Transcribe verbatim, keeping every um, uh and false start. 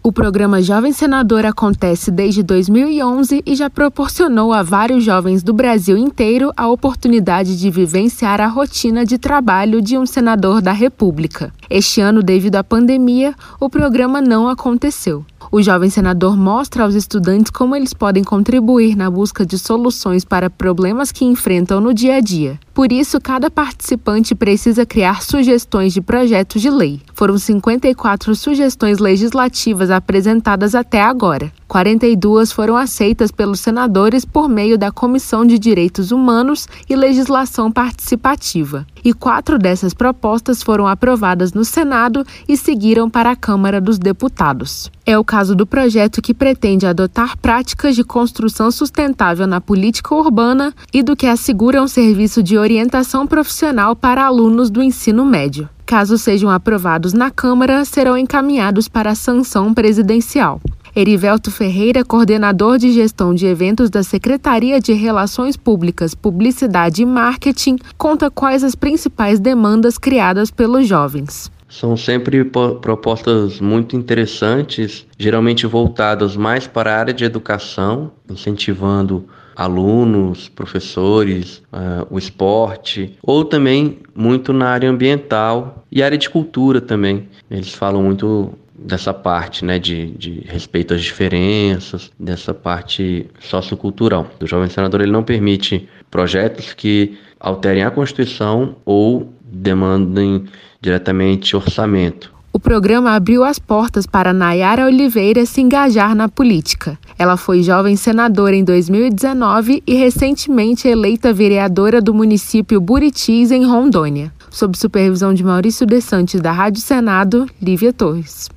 O programa Jovem Senador acontece desde dois mil e onze e já proporcionou a vários jovens do Brasil inteiro a oportunidade de vivenciar a rotina de trabalho de um senador da República. Este ano, devido à pandemia, o programa não aconteceu. O Jovem Senador mostra aos estudantes como eles podem contribuir na busca de soluções para problemas que enfrentam no dia a dia. Por isso, cada participante precisa criar sugestões de projetos de lei. Foram cinquenta e quatro sugestões legislativas apresentadas até agora. quarenta e duas foram aceitas pelos senadores por meio da Comissão de Direitos Humanos e Legislação Participativa. E quatro dessas propostas foram aprovadas no Senado e seguiram para a Câmara dos Deputados. É o caso do projeto que pretende adotar práticas de construção sustentável na política urbana e do que assegura um serviço de orientação profissional para alunos do ensino médio. Caso sejam aprovados na Câmara, serão encaminhados para a sanção presidencial. Erivelto Ferreira, coordenador de gestão de eventos da Secretaria de Relações Públicas, Publicidade e Marketing, conta quais as principais demandas criadas pelos jovens. São sempre propostas muito interessantes, geralmente voltadas mais para a área de educação, incentivando alunos, professores, uh, o esporte, ou também muito na área ambiental e área de cultura também. Eles falam muito dessa parte, né, de, de respeito às diferenças, dessa parte sociocultural. O Jovem Senador ele não permite projetos que alterem a Constituição ou demandem diretamente orçamento. O programa abriu as portas para Nayara Oliveira se engajar na política. Ela foi jovem senadora em dois mil e dezenove e recentemente eleita vereadora do município Buritis, em Rondônia. Sob supervisão de Maurício De Santis, da Rádio Senado, Lívia Torres.